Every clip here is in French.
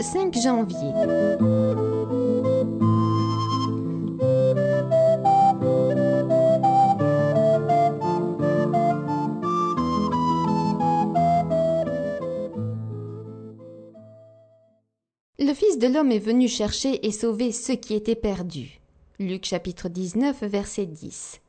5 janvier. Le Fils de l'homme est venu chercher et sauver ceux qui étaient perdus. Luc chapitre 19, verset 10.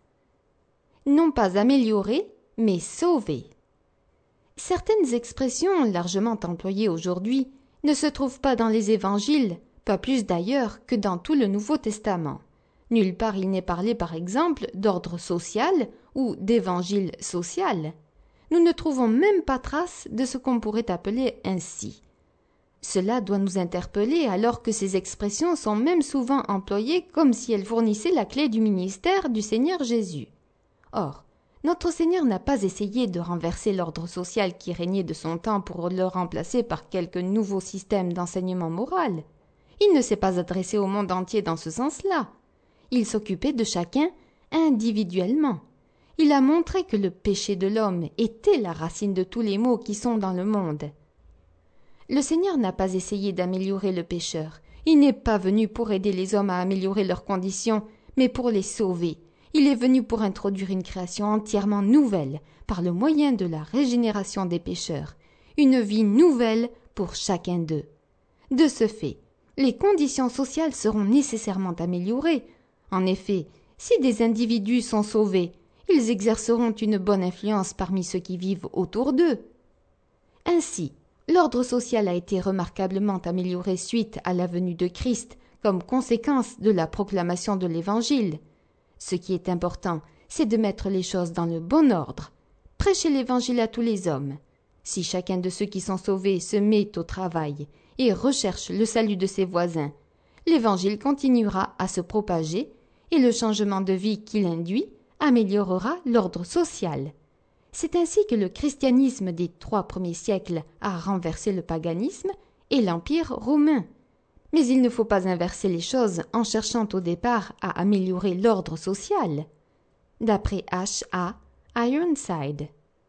Non pas améliorer, mais sauver. Certaines expressions largement employées aujourd'hui ne se trouvent pas dans les évangiles, pas plus d'ailleurs que dans tout le Nouveau Testament. Nulle part il n'est parlé par exemple d'ordre social ou d'évangile social. Nous ne trouvons même pas trace de ce qu'on pourrait appeler ainsi. Cela doit nous interpeller alors que ces expressions sont même souvent employées comme si elles fournissaient la clé du ministère du Seigneur Jésus. Or, notre Seigneur n'a pas essayé de renverser l'ordre social qui régnait de son temps pour le remplacer par quelque nouveau système d'enseignement moral. Il ne s'est pas adressé au monde entier dans ce sens-là. Il s'occupait de chacun individuellement. Il a montré que le péché de l'homme était la racine de tous les maux qui sont dans le monde. Le Seigneur n'a pas essayé d'améliorer le pécheur. Il n'est pas venu pour aider les hommes à améliorer leurs conditions, mais pour les sauver. Il est venu pour introduire une création entièrement nouvelle par le moyen de la régénération des pécheurs, une vie nouvelle pour chacun d'eux. De ce fait, les conditions sociales seront nécessairement améliorées. En effet, si des individus sont sauvés, ils exerceront une bonne influence parmi ceux qui vivent autour d'eux. Ainsi, l'ordre social a été remarquablement amélioré suite à la venue de Christ comme conséquence de la proclamation de l'Évangile. Ce qui est important, c'est de mettre les choses dans le bon ordre. Prêcher l'Évangile à tous les hommes. Si chacun de ceux qui sont sauvés se met au travail et recherche le salut de ses voisins, l'Évangile continuera à se propager et le changement de vie qu'il induit améliorera l'ordre social. C'est ainsi que le christianisme des 3 premiers siècles a renversé le paganisme et l'Empire romain. Mais il ne faut pas inverser les choses en cherchant au départ à améliorer l'ordre social. D'après H.A. Ironside.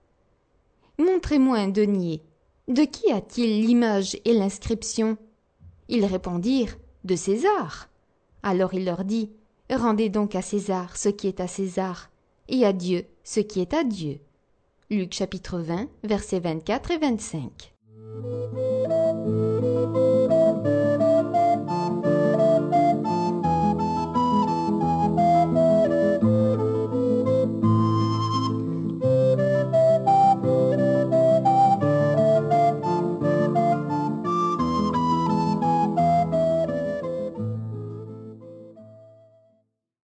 Montrez-moi un denier. De qui a-t-il l'image et l'inscription? Ils répondirent, de César. Alors il leur dit, rendez donc à César ce qui est à César, et à Dieu ce qui est à Dieu. Luc chapitre 20, versets 24 et 25.